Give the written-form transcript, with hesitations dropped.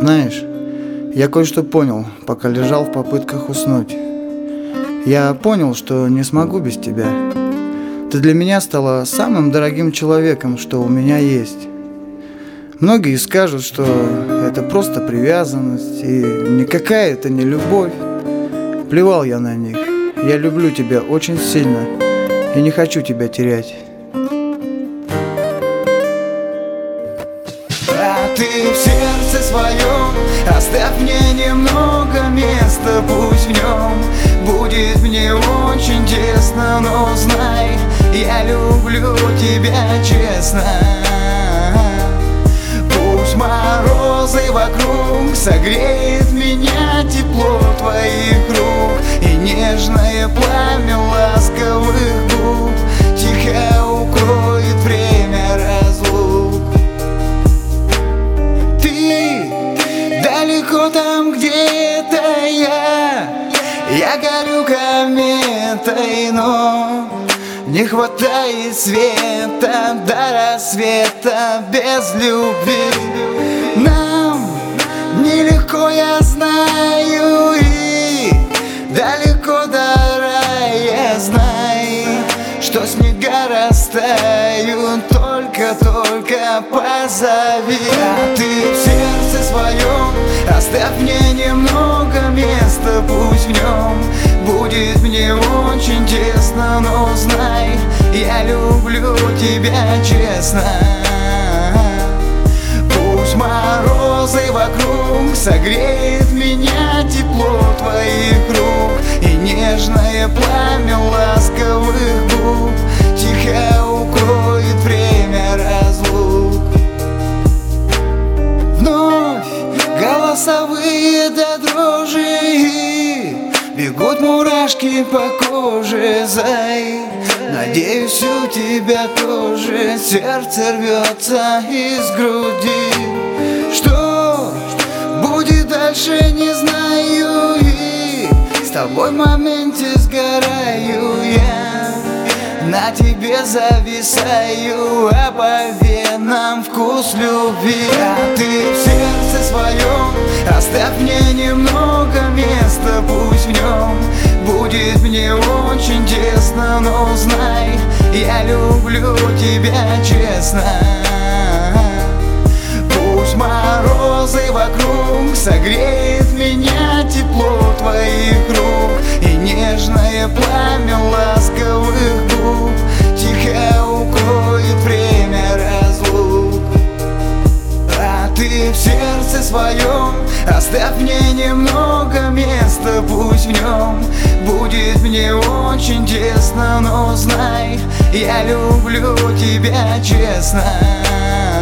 Знаешь, я кое-что понял, пока лежал в попытках уснуть. Я понял, что не смогу без тебя. Ты для меня стала самым дорогим человеком, что у меня есть. Многие скажут, что это просто привязанность, и никакая это не любовь. Плевал я на них. Я люблю тебя очень сильно и не хочу тебя терять. А ты в сердце своем оставь мне немного места, пусть в нем будет мне очень тесно, но знай, я люблю тебя честно. Пусть морозы вокруг согреет меня тепло твоих рук и нежное пламя ласковых губ тихо укроет время разлук. Ты далеко там где-то, я горю кометой, но не хватает света до рассвета без любви. Нам нелегко, я знаю, и далеко до рая, знай, что снега растают, только позови. А ты в сердце своем оставь мне немного места, пусть в нем будет мне очень тесно, но знай, я люблю тебя честно. Пусть морозы вокруг согреет меня тепло твоих рук и нежное пламя ласковых губ тихо укроет время разлук. Вновь голосовые до дрожи, бегут мурашки по коже, зай. Надеюсь, у тебя тоже сердце рвется из груди. Что будет дальше, не знаю, и с тобой в моменте сгораю я. На тебе зависаю, а по венам вкус любви. А ты в сердце своем оставь мне немного места, пусть в нем будет мне очень тесно, но знай, я люблю тебя честно. Пусть морозы вокруг согреет меня тепло твоих рук и нежное пламя ласковых губ тихо укроет время разлук. А ты в сердце своем оставь мне немного места, пусть в нем будет мне очень тесно, но знай, я люблю тебя честно.